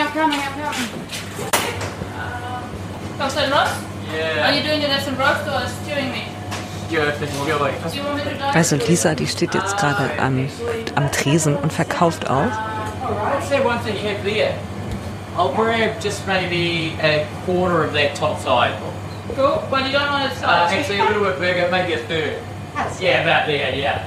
How's that lost? Yeah. Are you doing it as a roast or as stewing meat? Yeah, I think we'll go like Do you want me to dive? Also Lisa, die steht jetzt gerade am Tresen und verkauft auch. I'd say one thing you have there. I'll grab just maybe a quarter of that top side. Cool, but you don't want it soft. Actually, a little bit bigger, maybe a third. Yeah, about there, yeah.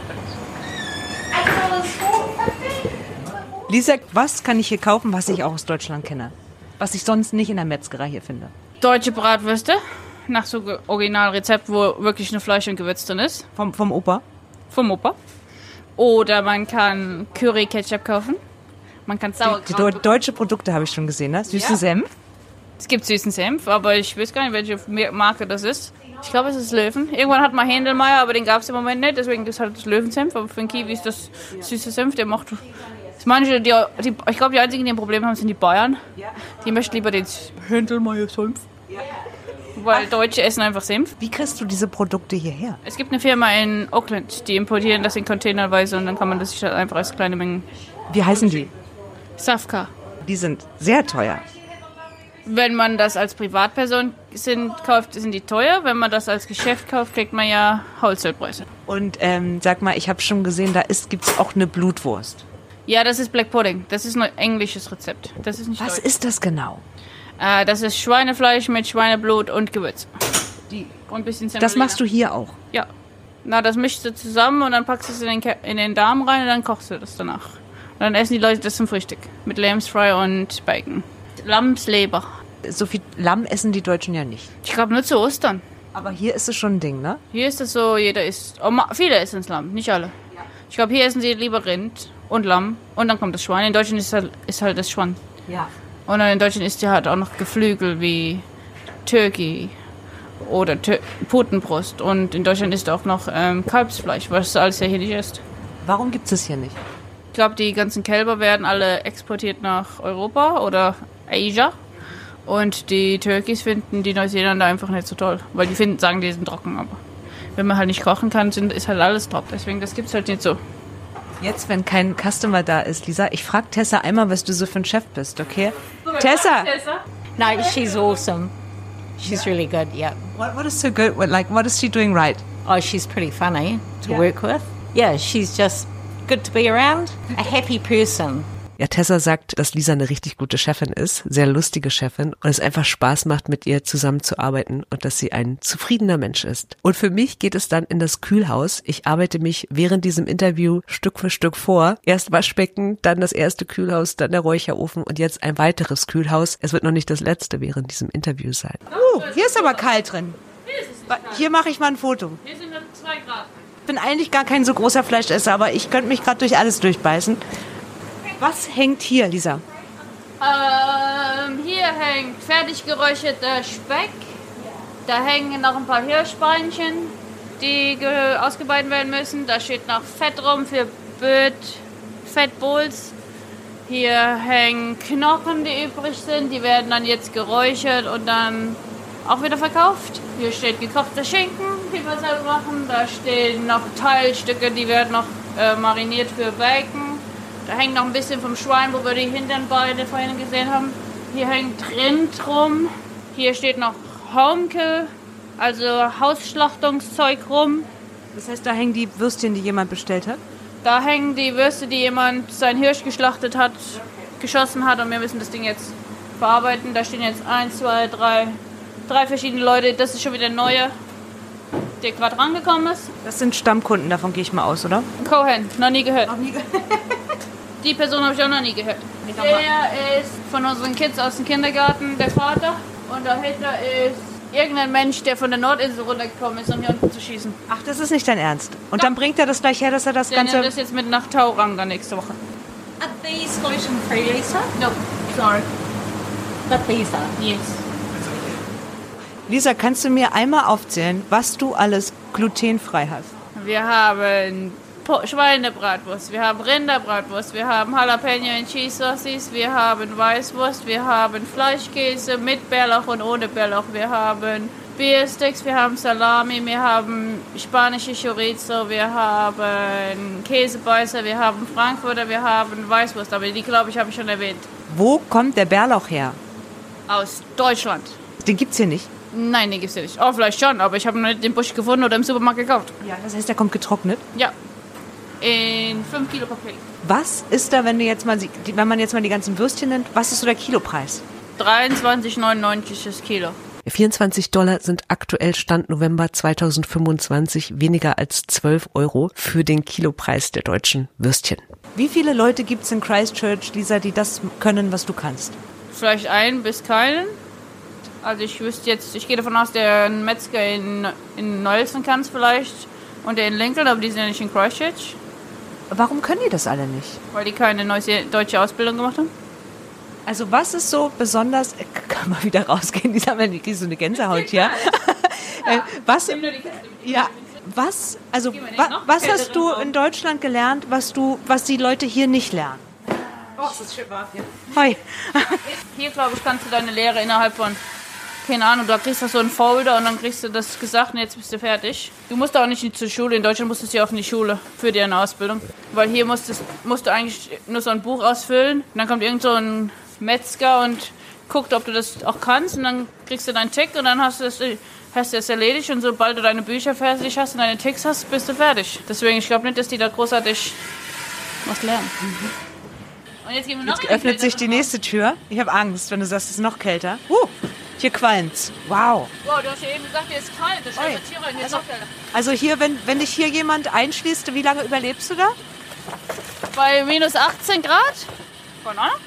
Lisa, was kann ich hier kaufen, was ich auch aus Deutschland kenne? Was ich sonst nicht in der Metzgerei hier finde? Deutsche Bratwürste, nach so Originalrezept, wo wirklich nur Fleisch und Gewürz drin ist. Vom Opa? Vom Opa. Oder man kann Curry-Ketchup kaufen. Man kann Sauerkraut. Deutsche Produkte habe ich schon gesehen, ne? Süßen Senf? Es gibt süßen Senf, aber ich weiß gar nicht, welche Marke das ist. Ich glaube, es ist Löwen. Irgendwann hat man Händelmeier, aber den gab es im Moment nicht. Deswegen ist halt das Löwensenf. Aber für den Kiwi ist das süße Senf, der macht... Manche, ich glaube, die einzigen, die ein Problem haben, sind die Bayern. Die möchten lieber den Händelmeier-Senf. Weil Deutsche essen einfach Senf. Wie kriegst du diese Produkte hierher? Es gibt eine Firma in Auckland, die importieren das in Containerweise und dann kann man das sich halt einfach als kleine Mengen... Wie heißen die? Safka. Die sind sehr teuer. Wenn man das als Privatperson kauft, sind die teuer. Wenn man das als Geschäft kauft, kriegt man ja Wholesale-Preise. Und sag mal, ich habe schon gesehen, gibt's auch eine Blutwurst. Ja, das ist Black Pudding. Das ist ein englisches Rezept. Das ist nicht Was deutsch. ist das genau? Das ist Schweinefleisch mit Schweineblut und Gewürz. Und ein bisschen Semolina. Das machst du hier auch? Ja. Na, das mischst du zusammen und dann packst du es in den Darm rein und dann kochst du das danach. Und dann essen die Leute das zum Frühstück. Mit Lambsfry und Bacon. Lammsleber. So viel Lamm essen die Deutschen ja nicht. Ich glaube nur zu Ostern. Aber hier ist es schon ein Ding, ne? Hier ist es so, jeder isst. Viele essen das Lamm, nicht alle. Ich glaube, hier essen sie lieber Rind und Lamm und dann kommt das Schwein. In Deutschland ist halt das Schwein. Ja. Und dann in Deutschland isst ihr halt auch noch Geflügel wie Turkey oder Putenbrust. Und in Deutschland isst auch noch Kalbsfleisch, was alles ja hier nicht ist. Warum gibt es hier nicht? Ich glaube, die ganzen Kälber werden alle exportiert nach Europa oder Asia. Und die Turkeys finden die Neuseeländer einfach nicht so toll. Weil die sagen, die sind trocken. Aber wenn man halt nicht kochen kann, ist halt alles top. Deswegen, das gibt's halt nicht so. Jetzt, wenn kein Customer da ist, Lisa, ich frage Tessa einmal, was du so für ein Chef bist, okay? Tessa! No, she's awesome. She's really good, yeah. What is so good? What is she doing right? Oh, she's pretty funny to work with. Yeah, she's just good to be around. A happy person. Ja, Tessa sagt, dass Lisa eine richtig gute Chefin ist, sehr lustige Chefin und es einfach Spaß macht, mit ihr zusammenzuarbeiten und dass sie ein zufriedener Mensch ist. Und für mich geht es dann in das Kühlhaus. Ich arbeite mich während diesem Interview Stück für Stück vor. Erst Waschbecken, dann das erste Kühlhaus, dann der Räucherofen und jetzt ein weiteres Kühlhaus. Es wird noch nicht das letzte während diesem Interview sein. Hier ist aber kalt drin. Hier mache ich mal ein Foto. Hier sind nur 2 Grad. Ich bin eigentlich gar kein so großer Fleischesser, aber ich könnte mich gerade durch alles durchbeißen. Was hängt hier, Lisa? Hier hängt fertig geräucherter Speck. Da hängen noch ein paar Hirschbeinchen, die ausgebeut werden müssen. Da steht noch Fett rum für Fettbowls. Hier hängen Knochen, die übrig sind. Die werden dann jetzt geräuchert und dann auch wieder verkauft. Hier steht gekochter Schinken, die wir selber machen. Da stehen noch Teilstücke, die werden noch mariniert für Bacon. Da hängt noch ein bisschen vom Schwein, wo wir die Hinternbeine vorhin gesehen haben. Hier hängt Rind rum. Hier steht noch Homekill, also Hausschlachtungszeug rum. Das heißt, da hängen die Würstchen, die jemand bestellt hat? Da hängen die Würste, die jemand sein Hirsch geschlachtet hat, geschossen hat und wir müssen das Ding jetzt verarbeiten. Da stehen jetzt 1, 2, 3 verschiedene Leute. Das ist schon wieder ein neuer, der gerade rangekommen ist. Das sind Stammkunden, davon gehe ich mal aus, oder? Cohen, noch nie gehört. Die Person habe ich auch noch nie gehört. Der ist von unseren Kids aus dem Kindergarten, der Vater. Und dahinter ist irgendein Mensch, der von der Nordinsel runtergekommen ist, um hier unten zu schießen. Ach, das ist nicht dein Ernst. Und dann bringt er das gleich her, dass er das Der Ganze... nimmt das jetzt mit nach Tauranga nächste Woche. Are these gluten-free, Lisa? No, sorry. But these are. Yes. Lisa, kannst du mir einmal aufzählen, was du alles glutenfrei hast? Wir haben Schweinebratwurst, wir haben Rinderbratwurst, wir haben Jalapeno und Cheese Sauces, wir haben Weißwurst, wir haben Fleischkäse mit Bärlauch und ohne Bärlauch, wir haben Biersticks, wir haben Salami, wir haben spanische Chorizo, wir haben Käsebeißer, wir haben Frankfurter, wir haben Weißwurst, aber die, glaube ich, habe ich schon erwähnt. Wo kommt der Bärlauch her? Aus Deutschland. Den gibt's hier nicht. Nein, den gibt's ja nicht. Oh, vielleicht schon, aber ich habe noch nicht den Busch gefunden oder im Supermarkt gekauft. Ja, das heißt, der kommt getrocknet. Ja. In 5 Kilo Papier. Was ist da, wenn man jetzt mal die ganzen Würstchen nimmt, was ist so der Kilopreis? 23,99 das Kilo. $24 sind aktuell Stand November 2025 weniger als 12 € für den Kilopreis der deutschen Würstchen. Wie viele Leute gibt's in Christchurch, Lisa, die das können, was du kannst? Vielleicht einen bis keinen. Also ich gehe davon aus, der einen Metzger in Nelson kann es vielleicht und der in Lincoln, aber die sind ja nicht in Christchurch, Warum können die das alle nicht? weil die keine deutsche Ausbildung gemacht haben. Also was ist so besonders... Kann man wieder rausgehen, Lisa, wenn die so eine Gänsehaut hier. Was hast du in Deutschland gelernt, was die Leute hier nicht lernen? Oh, das ist schön warm hier. Hoi. Hier, glaube ich, kannst du deine Lehre innerhalb von, keine Ahnung, da kriegst du so einen Folder und dann kriegst du das gesagt und jetzt bist du fertig. Du musst auch nicht zur Schule. In Deutschland musstest du ja auch in die Schule für deine Ausbildung. Weil hier musst du eigentlich nur so ein Buch ausfüllen und dann kommt irgend so ein Metzger und guckt, ob du das auch kannst und dann kriegst du deinen Tick und dann hast du das erledigt und sobald du deine Bücher fertig hast und deine Ticks hast, bist du fertig. Deswegen, ich glaube nicht, dass die da großartig was lernen. Und jetzt gehen wir noch Jetzt öffnet sich die nächste Tür. Ich habe Angst, wenn du sagst, es ist noch kälter. Hier qualmt's. Wow. Wow, du hast ja eben gesagt, hier ist kalt. Das Oi. ist hier rein, hier ist noch kälter. Also hier, wenn dich hier jemand einschließt, wie lange überlebst du da? Bei minus 18 Grad? Von Ahnung?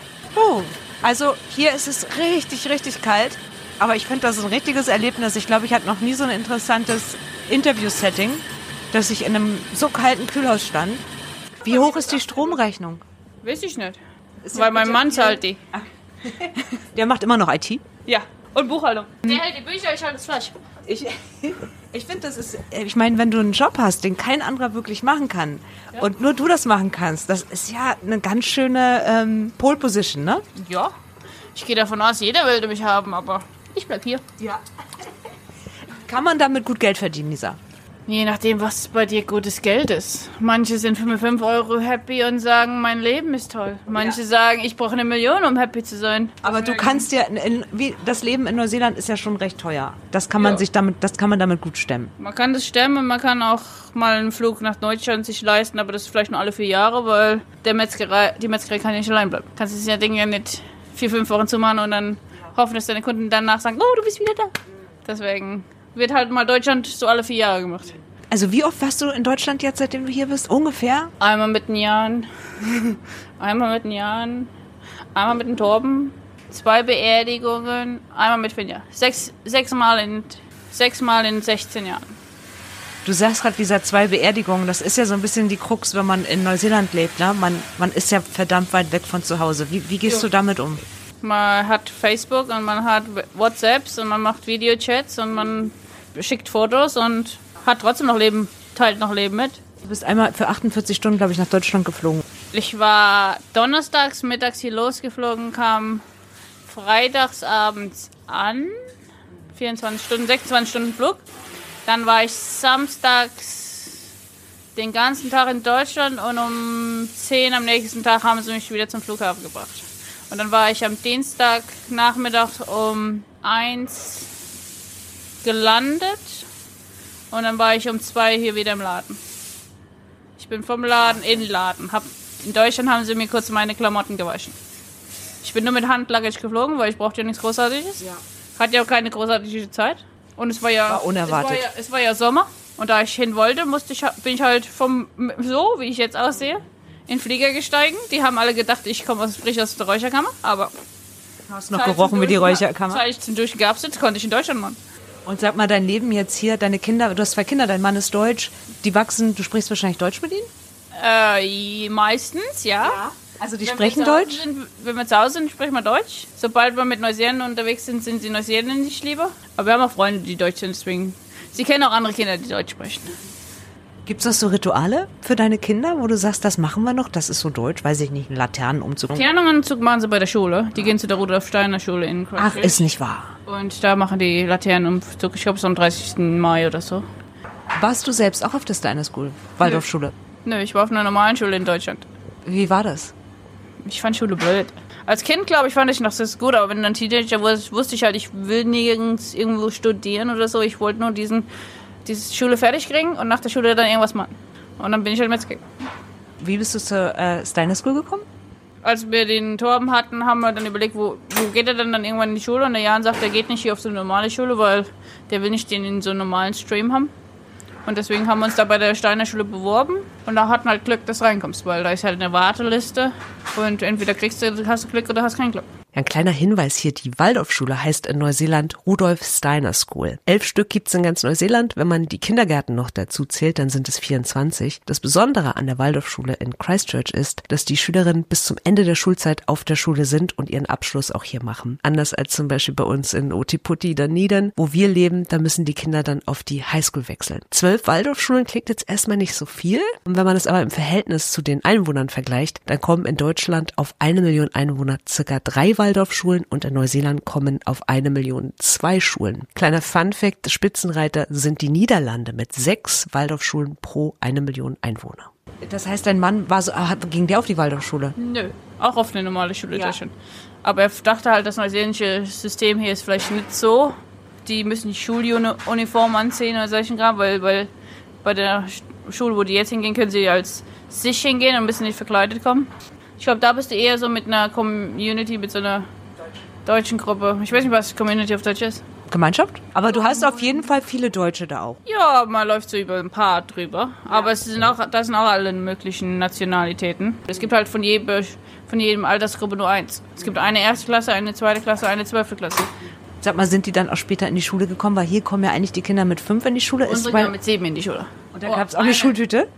Also hier ist es richtig, richtig kalt. Aber ich finde das ein richtiges Erlebnis. Ich glaube, ich hatte noch nie so ein interessantes Interview-Setting, dass ich in einem so kalten Kühlhaus stand. Wie hoch ist die Stromrechnung? Weiß ich nicht. Weil mein Mann zahlt die. Der macht immer noch IT. Ja. Und Buchhaltung. Der hält die Bücher, ich halte das Fleisch. Ich finde, das ist, ich meine, wenn du einen Job hast, den kein anderer wirklich machen kann und nur du das machen kannst, das ist ja eine ganz schöne Pole Position, ne? Ja. Ich gehe davon aus, jeder will mich haben, aber ich bleib hier. Ja. Kann man damit gut Geld verdienen, Lisa? Je nachdem, was bei dir gutes Geld ist. Manche sind für 5 € happy und sagen, mein Leben ist toll. Manche sagen, ich brauche 1 Million, um happy zu sein. Aber du kannst ja, das Leben in Neuseeland ist ja schon recht teuer. Das kann man damit gut stemmen. Man kann das stemmen und man kann auch mal einen Flug nach Deutschland sich leisten, aber das ist vielleicht nur alle 4 Jahre, weil die Metzgerei kann ja nicht allein bleiben. Kannst du das Ding ja nicht 4-5 Wochen zumachen und dann hoffen, dass deine Kunden danach sagen, oh, du bist wieder da. Deswegen wird halt mal Deutschland so alle 4 Jahre gemacht. Also wie oft warst du in Deutschland jetzt, seitdem du hier bist? Ungefähr? Einmal mit den Jahren, einmal mit dem Torben, 2 Beerdigungen, einmal mit Finja. 6 Mal in 16 Jahren. Du sagst gerade, dieser 2 Beerdigungen, das ist ja so ein bisschen die Krux, wenn man in Neuseeland lebt, ne? Man ist ja verdammt weit weg von zu Hause. Wie gehst du damit um? Man hat Facebook und man hat WhatsApps und man macht Videochats und man schickt Fotos und hat trotzdem noch Leben, teilt noch Leben mit. Du bist einmal für 48 Stunden, glaube ich, nach Deutschland geflogen. Ich war donnerstags mittags hier losgeflogen, kam freitags abends an, 26 Stunden Flug. Dann war ich samstags den ganzen Tag in Deutschland und um 10 am nächsten Tag haben sie mich wieder zum Flughafen gebracht. Und dann war ich am Dienstagnachmittag um 1 gelandet und dann war ich um 2 hier wieder im Laden. Ich bin vom Laden in den Laden. In Deutschland haben sie mir kurz meine Klamotten gewaschen. Ich bin nur mit Handluggage geflogen, weil ich brauchte ja nichts Großartiges. Ja. Hatte ja auch keine großartige Zeit. Und es war ja unerwartet. Es war ja Sommer und da ich hin wollte, bin ich halt so wie ich jetzt aussehe, in den Flieger gestiegen. Die haben alle gedacht, ich komme frisch aus der Räucherkammer, aber Hast noch gerochen wie die Räucherkammer? Seit ich zum Duschen gab es, konnte ich in Deutschland machen. Und sag mal, dein Leben jetzt hier, deine Kinder, du hast 2 Kinder, dein Mann ist deutsch, die wachsen, du sprichst wahrscheinlich Deutsch mit ihnen? Meistens, ja. Also die sprechen Deutsch? Wenn wir zu Hause sind, sprechen wir Deutsch. Sobald wir mit Neuseeländern unterwegs sind, sind sie Neuseeländisch lieber. Aber wir haben auch Freunde, die Deutsch sind, deswegen... Sie kennen auch andere Kinder, die Deutsch sprechen. Gibt es noch so Rituale für deine Kinder, wo du sagst, das machen wir noch, das ist so deutsch, weiß ich nicht, einen Laternenumzug? Laternenumzug machen sie bei der Schule. Die gehen zu der Rudolf Steiner Schule in Christchurch. Ach, ist nicht wahr. Und da machen die Laternenumzug, ich glaube, es ist am 30. Mai oder so. Warst du selbst auch auf der Steiner School, Waldorfschule? Nö, ich war auf einer normalen Schule in Deutschland. Wie war das? Ich fand Schule blöd. Als Kind, glaube ich, fand ich noch das gut, aber wenn dann Teenager wusste ich halt, ich will nirgends irgendwo studieren oder so. Ich wollte nur diese Schule fertig kriegen und nach der Schule dann irgendwas machen. Und dann bin ich halt mitgegangen. Wie bist du zur Steiner School gekommen? Als wir den Torben hatten, haben wir dann überlegt, wo geht er denn dann irgendwann in die Schule? Und der Jan sagt, er geht nicht hier auf so eine normale Schule, weil der will nicht den in so einen normalen Stream haben. Und deswegen haben wir uns da bei der Steiner Schule beworben. Und da hatten halt Glück, dass du reinkommst, weil da ist halt eine Warteliste. Und entweder hast du Glück oder hast kein Glück. Ein kleiner Hinweis hier, die Waldorfschule heißt in Neuseeland Rudolf Steiner School. 11 Stück gibt's in ganz Neuseeland. Wenn man die Kindergärten noch dazu zählt, dann sind es 24. Das Besondere an der Waldorfschule in Christchurch ist, dass die Schülerinnen bis zum Ende der Schulzeit auf der Schule sind und ihren Abschluss auch hier machen. Anders als zum Beispiel bei uns in Ōtepoti, Dunedin, wo wir leben, da müssen die Kinder dann auf die Highschool wechseln. 12 Waldorfschulen klingt jetzt erstmal nicht so viel. Und wenn man es aber im Verhältnis zu den Einwohnern vergleicht, dann kommen in Deutschland auf 1 Million Einwohner circa 3 Waldorfschulen und in Neuseeland kommen auf 1 Million 2 Schulen. Kleiner Funfact, Spitzenreiter sind die Niederlande mit 6 Waldorfschulen pro 1 Million Einwohner. Das heißt, dein Mann ging der auf die Waldorfschule? Nö, auch auf eine normale Schule in Deutschland. Aber er dachte halt, das neuseeländische System hier ist vielleicht nicht so. Die müssen die Schuluniform anziehen oder solchen Kram, weil bei der Schule, wo die jetzt hingehen, können sie als sich hingehen und müssen nicht verkleidet kommen. Ich glaube, da bist du eher so mit einer Community, mit so einer deutschen Gruppe. Ich weiß nicht, was Community auf Deutsch ist. Gemeinschaft? Aber du hast auf jeden Fall viele Deutsche da auch. Ja, man läuft so über ein paar drüber. Aber da sind auch alle möglichen Nationalitäten. Es gibt halt von jedem Altersgruppe nur eins. Es gibt eine 1. Klasse, eine 2. Klasse, eine 12. Klasse. Sag mal, sind die dann auch später in die Schule gekommen? Weil hier kommen ja eigentlich die Kinder mit 5 in die Schule. Unsere gehen mit 7 in die Schule. Und da gab es auch eine Schultüte?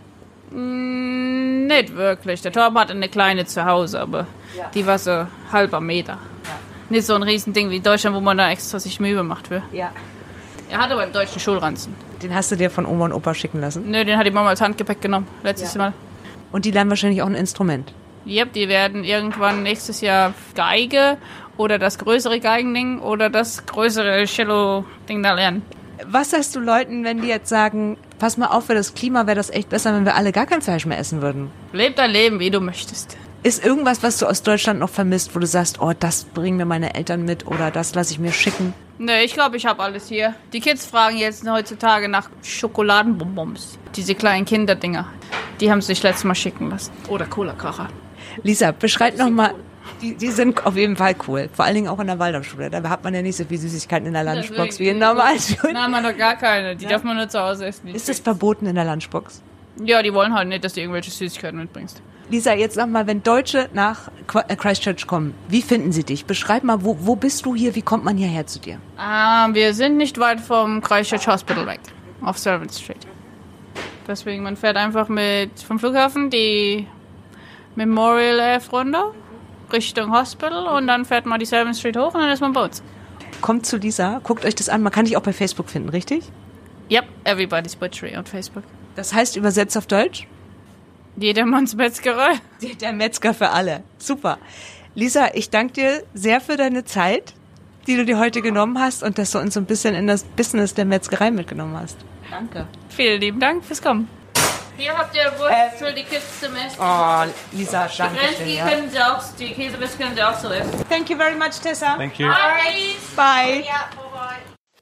Nicht wirklich. Der Torben hatte eine kleine zu Hause, aber die war so halber Meter. Ja. Nicht so ein Riesending wie in Deutschland, wo man da extra sich Mühe macht für. Ja. Er hatte aber einen deutschen Schulranzen. Den hast du dir von Oma und Opa schicken lassen? Nö, den hat die Mama als Handgepäck genommen, letztes Mal. Und die lernen wahrscheinlich auch ein Instrument? Yep, die werden irgendwann nächstes Jahr Geige oder das größere Geigending oder das größere Cello-Ding da lernen. Was sagst du Leuten, wenn die jetzt sagen, pass mal auf, für das Klima wäre das echt besser, wenn wir alle gar kein Fleisch mehr essen würden? Leb dein Leben, wie du möchtest. Ist irgendwas, was du aus Deutschland noch vermisst, wo du sagst, oh, das bringen mir meine Eltern mit oder das lasse ich mir schicken? Nee, ich glaube, ich habe alles hier. Die Kids fragen jetzt heutzutage nach Schokoladenbonbons. Diese kleinen Kinderdinger. Die haben sich letztes Mal schicken lassen. Oder Cola-Kracher. Lisa, beschreib nochmal. Die sind auf jeden Fall cool. Vor allen Dingen auch in der Waldorfschule. Da hat man ja nicht so viel Süßigkeiten in der Lunchbox wie in normalen Schulen. Nein, man hat gar keine. Die darf man nur zu Hause essen. Ist das verboten in der Lunchbox? Ja, die wollen halt nicht, dass du irgendwelche Süßigkeiten mitbringst. Lisa, jetzt sag mal, wenn Deutsche nach Christchurch kommen, wie finden sie dich? Beschreib mal, wo bist du hier? Wie kommt man hierher zu dir? Wir sind nicht weit vom Christchurch Hospital weg, auf Servant Street. Deswegen, man fährt einfach vom Flughafen die Memorial Ave runter, Richtung Hospital und dann fährt man die Servant Street hoch und dann ist man bei uns. Kommt zu Lisa, guckt euch das an. Man kann dich auch bei Facebook finden, richtig? Yep, Everybody's Butchery auf Facebook. Das heißt übersetzt auf Deutsch? Jedermanns Metzgerei. Der Metzger für alle. Super. Lisa, ich danke dir sehr für deine Zeit, die du dir heute genommen hast und dass du uns so ein bisschen in das Business der Metzgerei mitgenommen hast. Danke. Vielen lieben Dank fürs Kommen. Hier habt ihr Wurst für die Kids zum Essen. Oh, Lisa, danke schön. Können Sie auch, die Käsebisse können Sie auch so essen. Thank you very much, Tessa. Thank you. Bye. Bye. Ja, bye.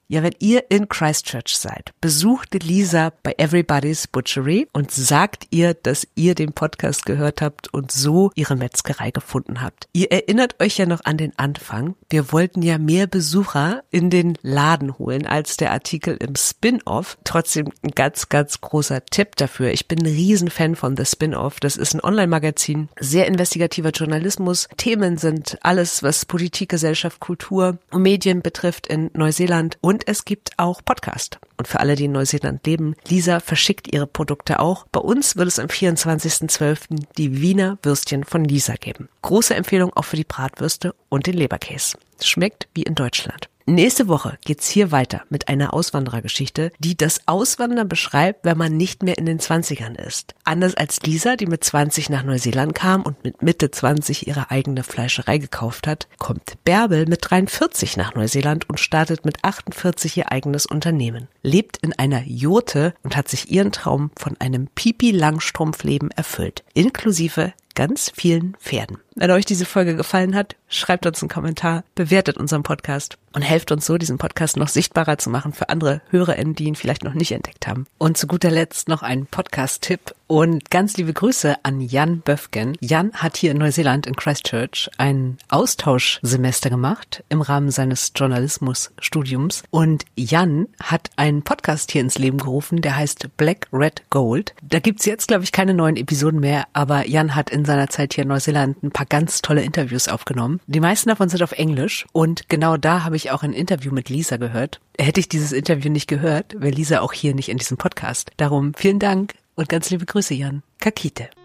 Ja, wenn ihr in Christchurch seid, besucht Lisa bei Everybody's Butchery und sagt ihr, dass ihr den Podcast gehört habt und so ihre Metzgerei gefunden habt. Ihr erinnert euch ja noch an den Anfang. Wir wollten ja mehr Besucher in den Laden holen als der Artikel im Spin-Off. Trotzdem ein ganz, ganz großer Tipp dafür. Ich bin ein Riesenfan von The Spin-Off. Das ist ein Online-Magazin, sehr investigativer Journalismus. Themen sind alles, was Politik, Gesellschaft, Kultur und Medien betrifft in Neuseeland. Und es gibt auch Podcast. Und für alle, die in Neuseeland leben, Lisa verschickt ihre Produkte auch. Bei uns wird es am 24.12. die Wiener Würstchen von Lisa geben. Große Empfehlung auch für die Bratwürste und den Leberkäse. Schmeckt wie in Deutschland. Nächste Woche geht's hier weiter mit einer Auswanderergeschichte, die das Auswandern beschreibt, wenn man nicht mehr in den 20ern ist. Anders als Lisa, die mit 20 nach Neuseeland kam und mit Mitte 20 ihre eigene Fleischerei gekauft hat, kommt Bärbel mit 43 nach Neuseeland und startet mit 48 ihr eigenes Unternehmen. Lebt in einer Jurte und hat sich ihren Traum von einem Pipi-Langstrumpf-Leben erfüllt, inklusive ganz vielen Pferden. Wenn euch diese Folge gefallen hat, schreibt uns einen Kommentar, bewertet unseren Podcast und helft uns so, diesen Podcast noch sichtbarer zu machen für andere HörerInnen, die ihn vielleicht noch nicht entdeckt haben. Und zu guter Letzt noch ein Podcast-Tipp und ganz liebe Grüße an Jan Böfgen. Jan hat hier in Neuseeland in Christchurch ein Austauschsemester gemacht im Rahmen seines Journalismusstudiums und Jan hat einen Podcast hier ins Leben gerufen, der heißt Black, Red, Gold. Da gibt's jetzt, glaube ich, keine neuen Episoden mehr, aber Jan hat in seiner Zeit hier in Neuseeland ein paar ganz tolle Interviews aufgenommen. Die meisten davon sind auf Englisch und genau da habe ich auch ein Interview mit Lisa gehört. Hätte ich dieses Interview nicht gehört, wäre Lisa auch hier nicht in diesem Podcast. Darum vielen Dank und ganz liebe Grüße, Jan. Kakite.